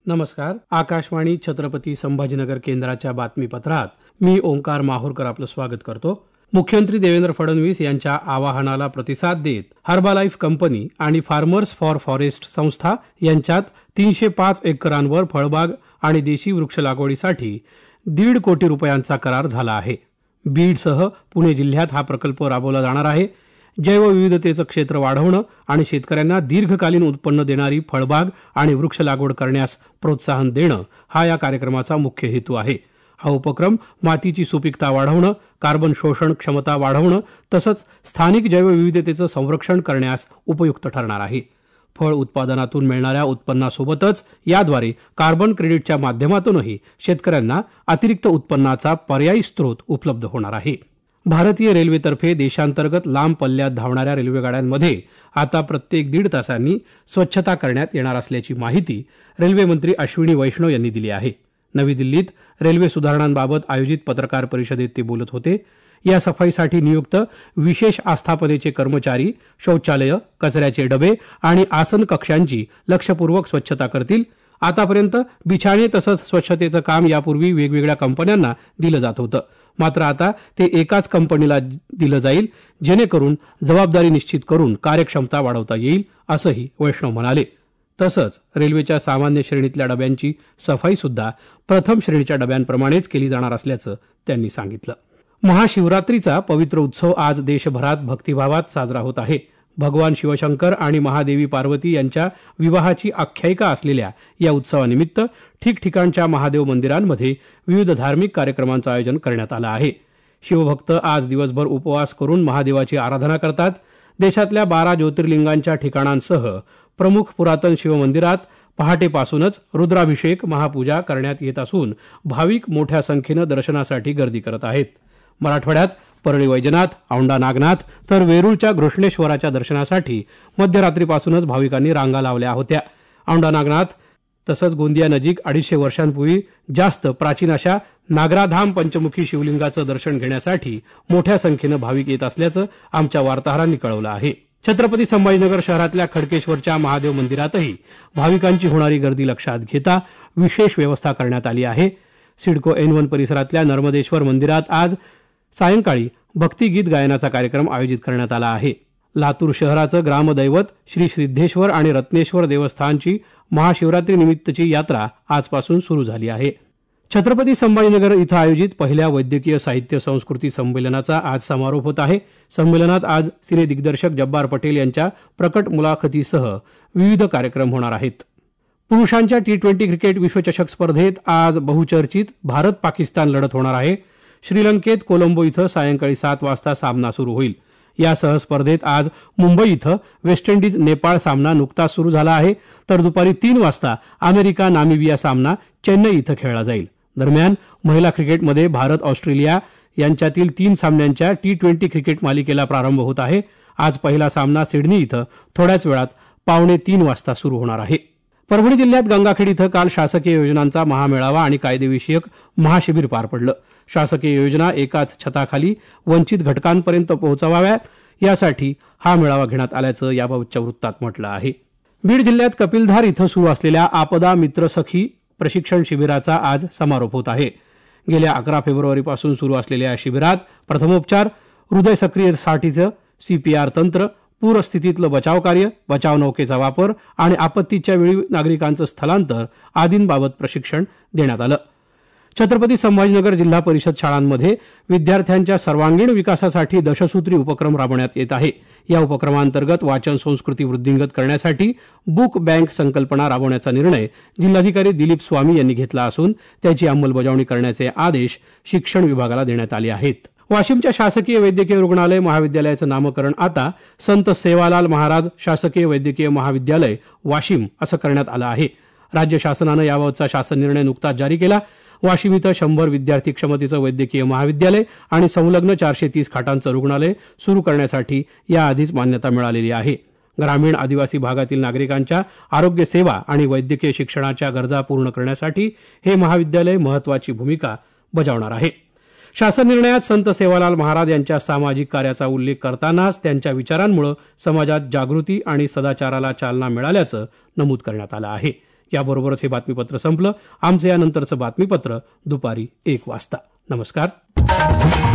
नमस्कार. आकाशवाणी छत्रपती संभाजीनगर केंद्राच्या बातमीपत्रात मी ओंकार माहूरकर आपलं स्वागत करतो. मुख्यमंत्री देवेंद्र फडणवीस यांच्या आवाहनाला प्रतिसाद देत हर्बालाईफ कंपनी आणि फार्मर्स फॉर फॉरेस्ट संस्था यांच्यात 305 एकरांवर फळबाग आणि देशी वृक्ष लागवडीसाठी 1.5 कोटी रुपयांचा करार झाला आहे. बीडसह पुणे जिल्ह्यात हा प्रकल्प राबवला जाणार आहे. जैवविविधतेचं क्षेत्र वाढवणं आणि शेतकऱ्यांना दीर्घकालीन उत्पन्न देणारी फळबाग आणि वृक्ष लागवड करण्यास प्रोत्साहन देणं हा या कार्यक्रमाचा मुख्य हेतू आहे. हा उपक्रम मातीची सुपीकता वाढवणं, कार्बन शोषण क्षमता वाढवणं तसंच स्थानिक जैवविविधतेचं संरक्षण करण्यास उपयुक्त ठरणार आहे. फळ उत्पादनातून मिळणाऱ्या उत्पन्नासोबतच याद्वारे कार्बन क्रेडिटच्या माध्यमातूनही शेतकऱ्यांना अतिरिक्त उत्पन्नाचा पर्यायी स्रोत उपलब्ध होणार आहे. भारतीय रेल्वेतर्फे देशांतर्गत लांब पल्ल्यात धावणाऱ्या रेल्वेगाड्यांमध्ये आता प्रत्येक 1.5 तासांनी स्वच्छता करण्यात येणार असल्याची माहिती रेल्वे मंत्री अश्विनी वैष्णव यांनी दिली आहे. नवी दिल्लीत रेल्वे सुधारणांबाबत आयोजित पत्रकार परिषदेत ते बोलत होते. या सफाईसाठी नियुक्त विशेष आस्थापनेचे कर्मचारी शौचालय, कचऱ्याचे डबे आणि आसन कक्षांची लक्षपूर्वक स्वच्छता करतील. आतापर्यंत बिछाणे तसंच स्वच्छतेचं काम यापूर्वी वेगवेगळ्या कंपन्यांना दिलं जात होतं. मात्र आता ते एकाच कंपनीला दिलं जाईल, जेणेकरून जबाबदारी निश्चित करून कार्यक्षमता वाढवता येईल, असंही वैष्णव म्हणाले. तसंच रेल्वेच्या सामान्य श्रेणीतल्या डब्यांची सफाई सुद्धा प्रथम श्रेणीच्या डब्यांप्रमाणेच केली जाणार असल्याचं त्यांनी सांगितलं. महाशिवरात्रीचा पवित्र उत्सव आज देशभरात भक्तिभावात साजरा होत आहे. भगवान शिवशंकर आणि महादेवी पार्वती यांच्या विवाहाची आख्यायिका असलेल्या या उत्सवानिमित्त ठिकठिकाणच्या महादेव मंदिरांमध्ये विविध धार्मिक कार्यक्रमांचं आयोजन करण्यात आलं आहे. शिवभक्त आज दिवसभर उपवास करून महादेवाची आराधना करतात. देशातल्या 12 ज्योतिर्लिंगांच्या ठिकाणांसह प्रमुख पुरातन शिवमंदिरात पहाटेपासूनच रुद्राभिषेक महापूजा करण्यात येत असून भाविक मोठ्या संख्येनं दर्शनासाठी गर्दी करत आहेत. मराठवाड्यात परळी वैजनाथ, औंढा नागनाथ तर वेरूळच्या घृष्णेश्वराच्या दर्शनासाठी मध्यरात्रीपासूनच भाविकांनी रांगा लावल्या होत्या. औंढा नागनाथ तसंच गोंदिया नजीक 250 वर्षांपूर्वी जास्त प्राचीन अशा नागराधाम पंचमुखी शिवलिंगाचं दर्शन घेण्यासाठी मोठ्या संख्येनं भाविक येत असल्याचं आमच्या वार्ताहरांनी कळवलं आहे. छत्रपती संभाजीनगर शहरातल्या खडकेश्वरच्या महादेव मंदिरातही भाविकांची होणारी गर्दी लक्षात घेता विशेष व्यवस्था करण्यात आली आहे. सिडको N1 परिसरातल्या नर्मदेश्वर मंदिरात आज सायंकाळी भक्तिगीत गायनाचा कार्यक्रम आयोजित करण्यात आला आहे. लातूर शहराचं ग्रामदैवत श्री सिद्धेश्वर आणि रत्नेश्वर देवस्थानची महाशिवरात्री निमित्तची यात्रा आजपासून सुरू झाली आहे. छत्रपती संभाजीनगर इथं आयोजित पहिल्या वैद्यकीय साहित्य संस्कृती संमेलनाचा आज समारोप होत आहे. संमेलनात आज सिने दिग्दर्शक जब्बार पटेल यांच्या प्रकट मुलाखतीसह विविध कार्यक्रम होणार आहेत. पुरुषांच्या T20 क्रिकेट विश्वचषक स्पर्धेत आज बहुचर्चित भारत पाकिस्तान लढत होणार आहे. श्रीलंकेत कोलंबो इथं सायंकाळी 7 वाजता सामना सुरू होईल. यासह स्पर्धेत आज मुंबई इथं वेस्ट इंडिज नेपाळ सामना नुकताच सुरू झाला आहे, तर दुपारी 3 वाजता अमेरिका नामिबिया सामना चेन्नई इथं खेळला जाईल. दरम्यान महिला क्रिकेटमध्ये भारत ऑस्ट्रेलिया यांच्यातील 3 सामन्यांच्या T20 क्रिकेट मालिकेला प्रारंभ होत आहे. आज पहिला सामना सिडनी इथं थोड्याच वेळात 2:45 वाजता सुरू होणार आहे. परभणी जिल्ह्यात गंगाखेड इथं काल शासकीय योजनांचा महामेळावा आणि कायदेविषयक महाशिबिर पार पडलं. शासकीय योजना एकाच छताखाली वंचित घटकांपर्यंत पोहोचवाव्यात यासाठी हा मेळावा घेण्यात आल्याचं याबाबतच्या वृत्तात म्हटलं आहे. बीड जिल्ह्यात कपिलधार इथं सुरू असलेल्या आपदा मित्र सखी प्रशिक्षण शिबिराचा आज समारोप होत आहे. गेल्या 11 फेब्रुवारीपासून सुरू असलेल्या या शिबिरात प्रथमोपचार, हृदय सक्रियतेसाठीचं CPR तंत्र, पूरस्थितीतलं बचाव कार्य, बचाव नौकेचा वापर आणि आपत्तीच्या वेळी नागरिकांचं स्थलांतर आदींबाबत प्रशिक्षण देण्यात आलं. छत्रपती संभाजीनगर जिल्हा परिषद शाळांमध्ये विद्यार्थ्यांच्या सर्वांगीण विकासासाठी दशसूत्री उपक्रम राबवण्यात येत आहे. या उपक्रमांतर्गत वाचन संस्कृती वृद्धिंगत करण्यासाठी बुक बँक संकल्पना राबवण्याचा निर्णय जिल्हाधिकारी दिलीप स्वामी यांनी घेतला असून त्याची अंमलबजावणी करण्याचे आदेश शिक्षण विभागाला देण्यात आले आहेत. वाशिमच्या शासकीय वैद्यकीय रुग्णालय महाविद्यालयाचं नामकरण आता संत सेवालाल महाराज शासकीय वैद्यकीय महाविद्यालय वाशिम असं करण्यात आलं आहे. राज्य शासनानं याबाबतचा शासन निर्णय नुकताच जारी केला. वाशिम इथं 100 विद्यार्थी क्षमतेचं वैद्यकीय महाविद्यालय आणि संलग्न 430 खाटांचं रुग्णालय सुरू करण्यासाठी याआधीच मान्यता मिळालेली आहे. ग्रामीण आदिवासी भागातील नागरिकांच्या आरोग्य सेवा आणि वैद्यकीय शिक्षणाच्या गरजा पूर्ण करण्यासाठी हे महाविद्यालय महत्वाची भूमिका बजावणार आहे. शासन निर्णयात संत सेवालाल महाराज यांच्या सामाजिक कार्याचा उल्लेख करतानाच त्यांच्या विचारांमुळे समाजात जागृती आणि सदाचाराला चालना मिळाल्याचं नमूद करण्यात आलं आहे. याबरोबरच हे बातमीपत्र संपलं. आमचं यानंतरचं बातमीपत्र दुपारी 1 वाजता. नमस्कार.